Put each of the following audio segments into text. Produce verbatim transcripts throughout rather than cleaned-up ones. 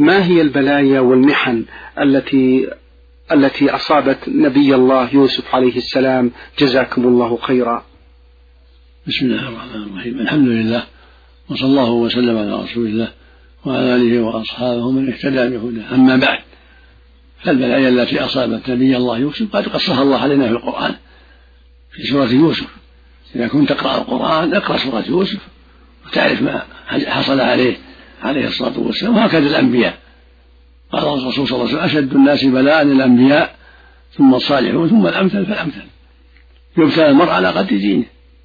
ما هي البلايا والمحن التي التي أصابت نبي الله يوسف عليه السلام؟ جزاكم الله خيرا. بسم الله الرحمن الرحيم. الحمد لله، وصلى الله وسلم على رسول الله وعلى آله وأصحابه من اهتدى بهداه. أما بعد، فالبلايا التي أصابت نبي الله يوسف قد قصها الله علينا في القرآن في سورة يوسف. إذا كنت تقرأ القرآن اقرأ سورة يوسف وتعرف ما حصل عليه عليه الصلاة والسلام. وهكذا الأنبياء، قال الرسول صلى الله عليه وسلم: أشد الناس بلاء الأنبياء ثم الصالحون ثم الأمثل فالأمثل. يبتلى المرء على قدر دينه،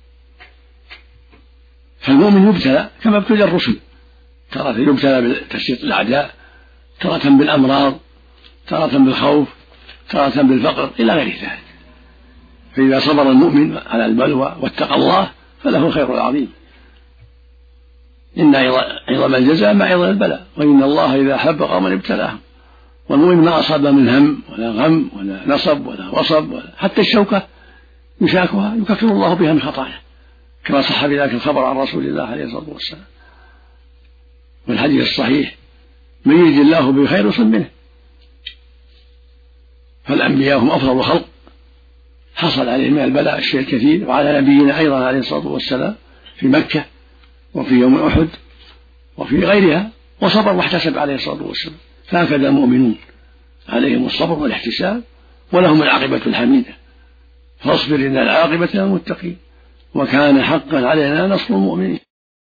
فالمؤمن يبتلى كما ابتلى الرسل، تارة يبتلى بتشريط الأعداء، تارة بالأمراض، تارة بالخوف، تارة بالفقر، إلى غير ذلك. فإذا صبر المؤمن على البلوى واتقى الله فله الخير العظيم. إن عظم الجزاء مع عظم البلاء، وإن الله إذا أحب قوما ابتلاهم. والمؤمن ما أصاب من هم ولا غم ولا نصب ولا وصب ولا حتى الشوكة يشاكها يكفر الله بها من خطاياه، كما صح بذلك الخبر عن رسول الله عليه الصلاة والسلام. والحديث الصحيح: من يرد الله بخير يصب منه. فالأنبياء هم أفضل الخلق، حصل عليهم من البلاء الشيء الكثير، وعلى نبينا أيضا عليه الصلاة والسلام في مكة وفي يوم أحد وفي غيرها، وصبر واحتسب عليه الصلاة والسلام. فهكذا المؤمنون عليهم الصبر والاحتساب، ولهم العاقبة الحميدة. فاصبر إن العاقبة للمتقين، وكان حقا علينا نصر المؤمنين.